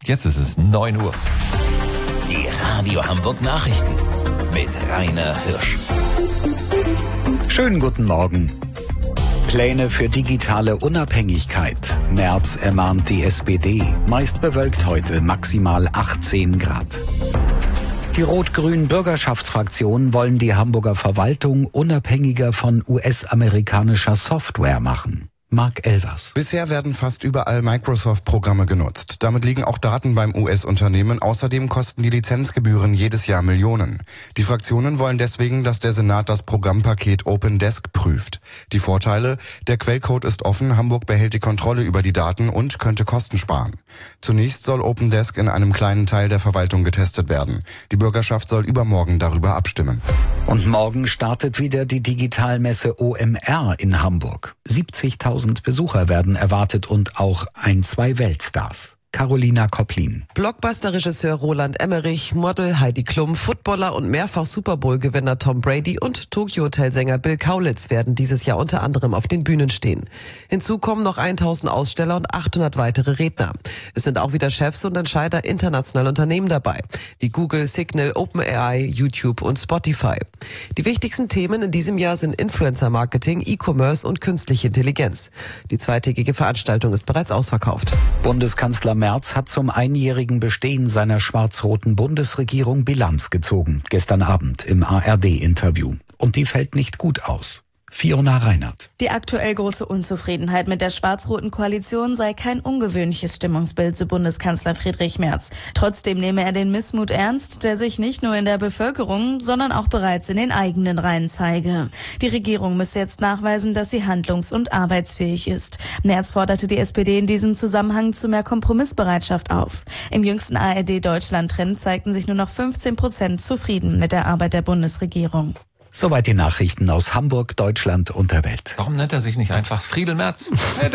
Jetzt ist es 9 Uhr. Die Radio Hamburg Nachrichten mit Rainer Hirsch. Schönen guten Morgen. Pläne für digitale Unabhängigkeit. Merz ermahnt die SPD. Meist bewölkt heute, maximal 18 Grad. Die rot-grünen Bürgerschaftsfraktionen wollen die Hamburger Verwaltung unabhängiger von US-amerikanischer Software machen. Marc Elvers. Bisher werden fast überall Microsoft-Programme genutzt. Damit liegen auch Daten beim US-Unternehmen. Außerdem kosten die Lizenzgebühren jedes Jahr Millionen. Die Fraktionen wollen deswegen, dass der Senat das Programmpaket OpenDesk prüft. Die Vorteile: Der Quellcode ist offen, Hamburg behält die Kontrolle über die Daten und könnte Kosten sparen. Zunächst soll OpenDesk in einem kleinen Teil der Verwaltung getestet werden. Die Bürgerschaft soll übermorgen darüber abstimmen. Und morgen startet wieder die Digitalmesse OMR in Hamburg. 70.000 Besucher werden erwartet und auch 2 Weltstars. Carolina Kopplin. Blockbuster-Regisseur Roland Emmerich, Model Heidi Klum, Footballer und mehrfach Super Bowl-Gewinner Tom Brady und Tokyo-Hotel-Sänger Bill Kaulitz werden dieses Jahr unter anderem auf den Bühnen stehen. Hinzu kommen noch 1000 Aussteller und 800 weitere Redner. Es sind auch wieder Chefs und Entscheider internationaler Unternehmen dabei, wie Google, Signal, OpenAI, YouTube und Spotify. Die wichtigsten Themen in diesem Jahr sind Influencer-Marketing, E-Commerce und künstliche Intelligenz. Die zweitägige Veranstaltung ist bereits ausverkauft. Bundeskanzler Merz hat zum einjährigen Bestehen seiner schwarz-roten Bundesregierung Bilanz gezogen, gestern Abend im ARD-Interview. Und die fällt nicht gut aus. Fiona Reinhardt. Die aktuell große Unzufriedenheit mit der schwarz-roten Koalition sei kein ungewöhnliches Stimmungsbild, zu Bundeskanzler Friedrich Merz. Trotzdem nehme er den Missmut ernst, der sich nicht nur in der Bevölkerung, sondern auch bereits in den eigenen Reihen zeige. Die Regierung müsse jetzt nachweisen, dass sie handlungs- und arbeitsfähig ist. Merz forderte die SPD in diesem Zusammenhang zu mehr Kompromissbereitschaft auf. Im jüngsten ARD-Deutschland-Trend zeigten sich nur noch 15% zufrieden mit der Arbeit der Bundesregierung. Soweit die Nachrichten aus Hamburg, Deutschland und der Welt. Warum nennt er sich nicht einfach Friedel Merz?